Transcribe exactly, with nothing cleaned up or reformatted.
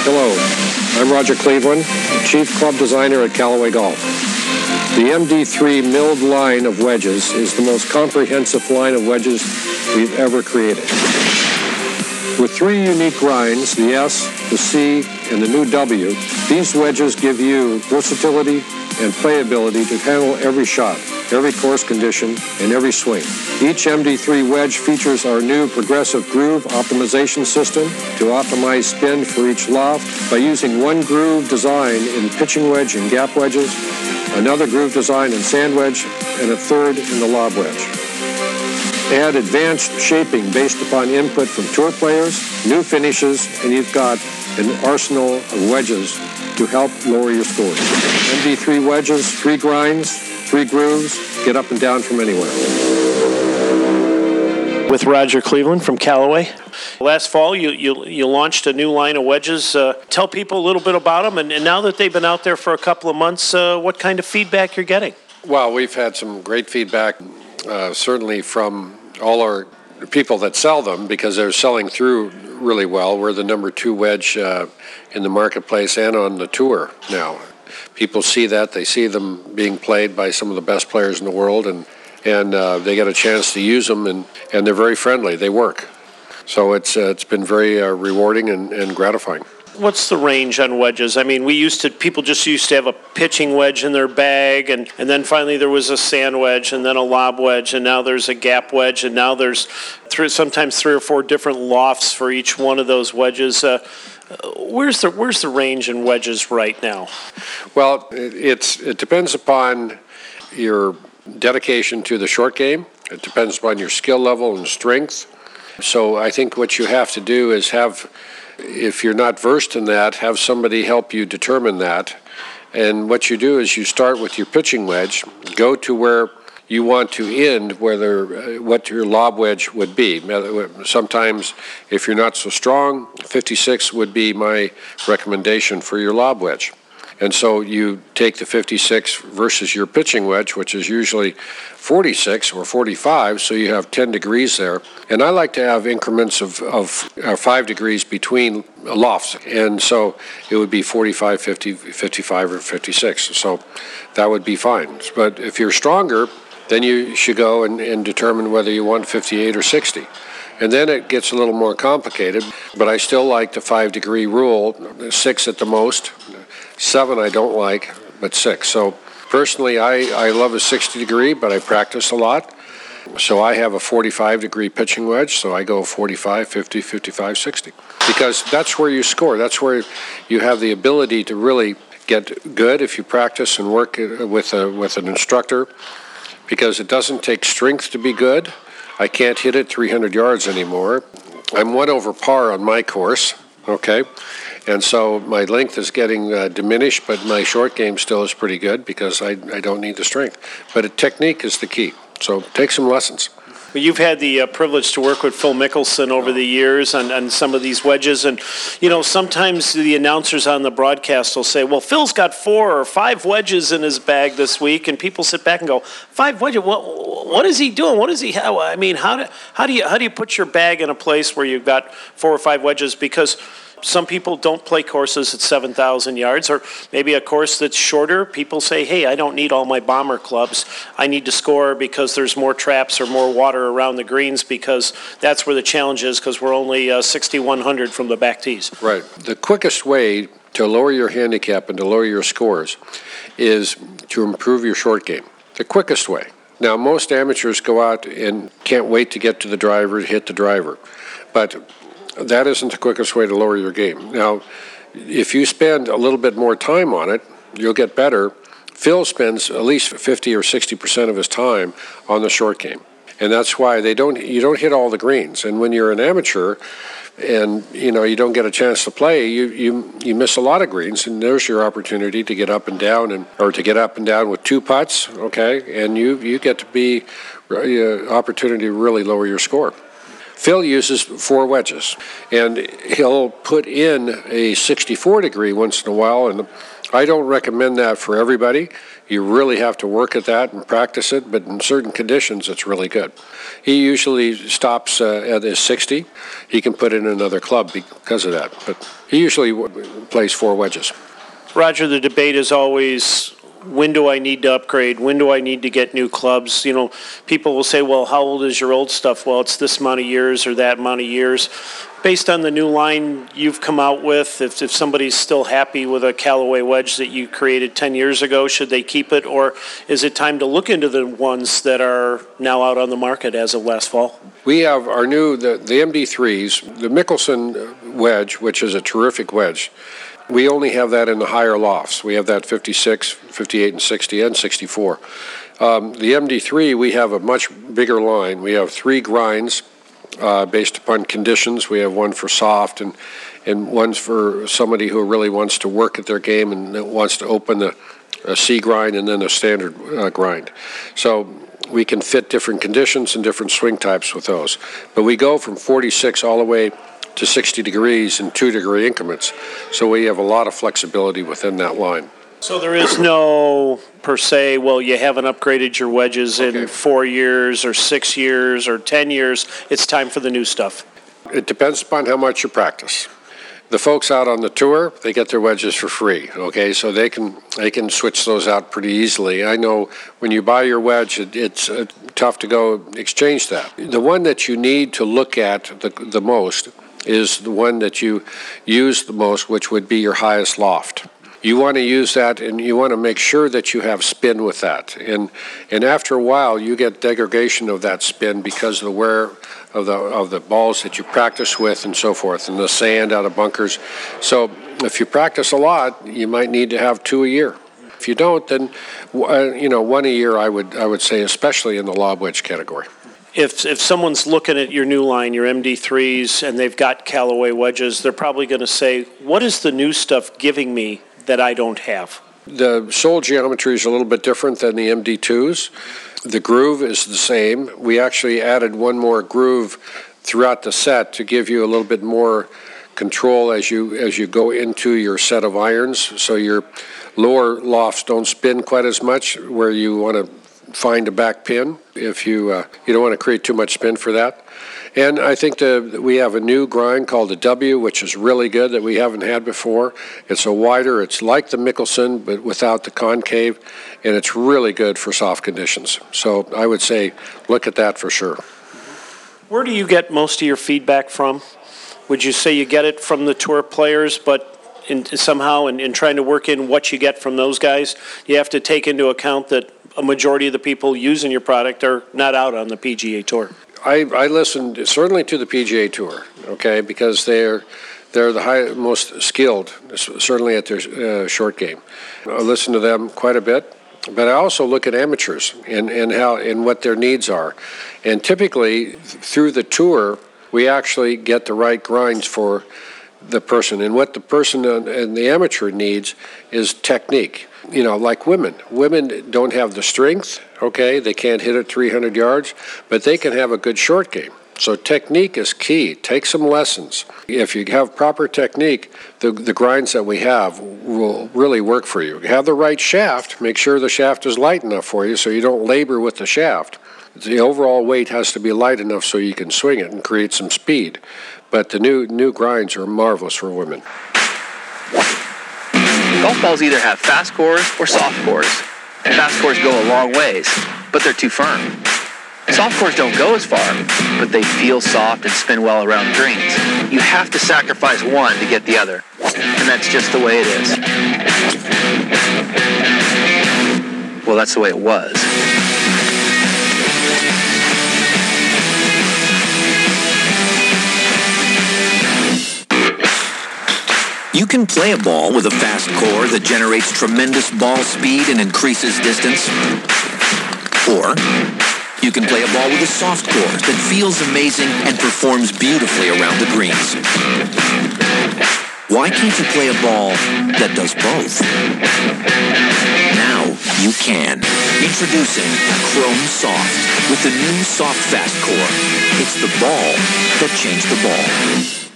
Hello, I'm Roger Cleveland, Chief Club Designer at Callaway Golf. The M D three milled line of wedges is the most comprehensive line of wedges we've ever created. With three unique grinds, the S, the C, and the new W, these wedges give you versatility and playability to handle every shot, every course condition, and every swing. Each M D three wedge features our new progressive groove optimization system to optimize spin for each loft by using one groove design in pitching wedge and gap wedges, another groove design in sand wedge, and a third in the lob wedge. Add advanced shaping based upon input from tour players, new finishes, and you've got an arsenal of wedges to help lower your scores. M D three wedges, three grinds, three grooves, get up and down from anywhere. With Roger Cleveland from Callaway. Last fall, you, you, you launched a new line of wedges. Uh, tell people a little bit about them, and, and now that they've been out there for a couple of months, uh, what kind of feedback you're getting? Well, we've had some great feedback, uh, certainly from all our people that sell them, because they're selling through really well. We're the number two wedge uh, in the marketplace and on the tour now. People see that. They see them being played by some of the best players in the world, and and uh, they get a chance to use them, and, and they're very friendly. They work. So it's uh, it's been very uh, rewarding and, and gratifying. What's the range on wedges? I mean, we used to, people just used to have a pitching wedge in their bag, and, and then finally there was a sand wedge, and then a lob wedge, and now there's a gap wedge, and now there's three, sometimes three or four different lofts for each one of those wedges. Uh, where's the where's the range in wedges right now? Well, it, it's it depends upon your dedication to the short game. It depends upon your skill level and strength. So I think what you have to do is have, if you're not versed in that, have somebody help you determine that. And what you do is you start with your pitching wedge, go to where you want to end, whether uh, what your lob wedge would be. Sometimes, if you're not so strong, fifty-six would be my recommendation for your lob wedge. And so you take the fifty-six versus your pitching wedge, which is usually forty-six or forty-five, so you have ten degrees there. And I like to have increments of, of uh, five degrees between lofts. And so it would be forty-five, fifty, fifty-five, or fifty-six. So that would be fine. But if you're stronger, then you should go and, and determine whether you want fifty-eight or sixty. And then it gets a little more complicated, but I still like the five-degree rule, six at the most. Seven I don't like, but six. So personally, I, I love a sixty degree, but I practice a lot. So I have a forty-five degree pitching wedge, so I go forty-five, fifty, fifty-five, sixty. Because that's where you score. That's where you have the ability to really get good if you practice and work with a, with an instructor, because it doesn't take strength to be good. I can't hit it three hundred yards anymore. I'm one over par on my course, okay? And so my length is getting uh, diminished, but my short game still is pretty good because I, I don't need the strength. But a technique is the key. So take some lessons. Well, you've had the uh, privilege to work with Phil Mickelson over the years on, on some of these wedges. And, you know, sometimes the announcers on the broadcast will say, well, Phil's got four or five wedges in his bag this week. And people sit back and go, five wedges? What, what is he doing? What is he, how, I mean, how do, how do you, how do you put your bag in a place where you've got four or five wedges? Because some people don't play courses at seven thousand yards, or maybe a course that's shorter. People say, hey, I don't need all my bomber clubs. I need to score because there's more traps or more water around the greens, because that's where the challenge is, because we're only uh, sixty-one hundred from the back tees. Right. The quickest way to lower your handicap and to lower your scores is to improve your short game. The quickest way. Now, most amateurs go out and can't wait to get to the driver, to hit the driver. But that isn't the quickest way to lower your game. Now, if you spend a little bit more time on it, you'll get better. Phil spends at least fifty or sixty percent of his time on the short game. And that's why they don't you don't hit all the greens. And when you're an amateur and you know you don't get a chance to play, you you you miss a lot of greens, and there's your opportunity to get up and down and or to get up and down with two putts, okay? And you you get to be uh, opportunity to really lower your score. Phil uses four wedges, and he'll put in a sixty-four degree once in a while and I don't recommend that for everybody. You really have to work at that and practice it, but in certain conditions, it's really good. He usually stops uh, at his sixty. He can put in another club because of that, but he usually w- plays four wedges. Roger, the debate is always, when do I need to upgrade? When do I need to get new clubs? You know, people will say, well, how old is your old stuff? Well, it's this amount of years or that amount of years. Based on the new line you've come out with, if, if somebody's still happy with a Callaway wedge that you created ten years ago, should they keep it? Or is it time to look into the ones that are now out on the market as of last fall? We have our new, the, the M D threes, the Mickelson wedge, which is a terrific wedge. We only have that in the higher lofts. We have that fifty-six, fifty-eight, and sixty, and sixty-four. Um, the M D three, we have a much bigger line. We have three grinds uh, based upon conditions. We have one for soft and, and one's for somebody who really wants to work at their game and wants to open the, a C grind and then a standard uh, grind. So we can fit different conditions and different swing types with those. But we go from forty-six all the way to sixty degrees in two degree increments. So we have a lot of flexibility within that line. So there is no, per se, well, you haven't upgraded your wedges in Okay. four years or six years or ten years. It's time for the new stuff. It depends upon how much you practice. The folks out on the tour, they get their wedges for free, okay? So they can they can switch those out pretty easily. I know when you buy your wedge, it, it's uh, tough to go exchange that. The one that you need to look at the, the most is the one that you use the most, which would be your highest loft. You want to use that, and you want to make sure that you have spin with that. And and after a while, you get degradation of that spin because of the wear of the of the balls that you practice with and so forth, and the sand out of bunkers. So if you practice a lot, you might need to have two a year. If you don't, then uh, you know one a year. I would I would say, especially in the lob wedge category. If if someone's looking at your new line, your M D threes, and they've got Callaway wedges, they're probably going to say, what is the new stuff giving me that I don't have? The sole geometry is a little bit different than the M D twos. The groove is the same. We actually added one more groove throughout the set to give you a little bit more control as you as you go into your set of irons, so your lower lofts don't spin quite as much where you want to find a back pin if you uh, you don't want to create too much spin for that. And I think the, we have a new grind called the W, which is really good that we haven't had before. It's a wider, it's like the Mickelson, but without the concave, and it's really good for soft conditions. So I would say look at that for sure. Where do you get most of your feedback from? Would you say you get it from the tour players, but in, somehow in, in trying to work in what you get from those guys, you have to take into account that a majority of the people using your product are not out on the P G A Tour? I, I listened certainly to the P G A Tour, okay, because they're they're the high, most skilled, certainly at their uh, short game. I listen to them quite a bit, but I also look at amateurs and, and how and what their needs are. And typically, through the tour, we actually get the right grinds for the person. And what the person and the amateur needs is technique. You know, like women. Women don't have the strength, okay? They can't hit it three hundred yards, but they can have a good short game. So technique is key. Take some lessons. If you have proper technique, the, the grinds that we have will really work for you. Have the right shaft. Make sure the shaft is light enough for you so you don't labor with the shaft. The overall weight has to be light enough so you can swing it and create some speed. But the new new grinds are marvelous for women. Golf balls either have fast cores or soft cores. Fast cores go a long ways, but they're too firm. Soft cores don't go as far, but they feel soft and spin well around greens. You have to sacrifice one to get the other, and that's just the way it is. Well, that's the way it was. You can play a ball with a fast core that generates tremendous ball speed and increases distance. Or you can play a ball with a soft core that feels amazing and performs beautifully around the greens. Why can't you play a ball that does both? Now you can. Introducing Chrome Soft with the new Soft Fast Core. It's the ball that changed the ball.